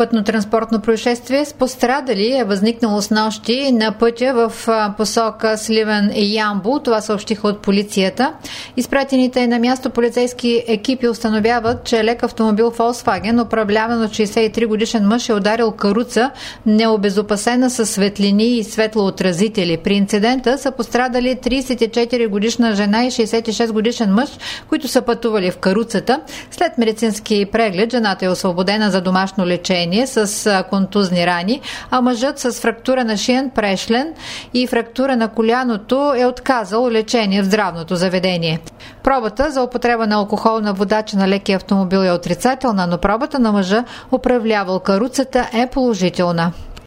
Пътно-транспортно происшествие с пострадали е възникнало снощи на пътя в посока Сливен и Ямбол. Това съобщиха от полицията. Изпратените на място полицейски екипи установяват, че лек автомобил Volkswagen, управляван от 63 годишен мъж, е ударил каруца, необезопасена със светлини и светлоотразители. При инцидента са пострадали 34 годишна жена и 66 годишен мъж, които са пътували в каруцата. След медицински преглед жената е освободена за домашно лечение с контузни рани, а мъжът с фрактура на шиен прешлен и фрактура на коляното е отказал лечение в здравното заведение. Пробата за употреба на алкохол на водача на лекия автомобил е отрицателна, но пробата на мъжа, управлявал каруцата, е положителна.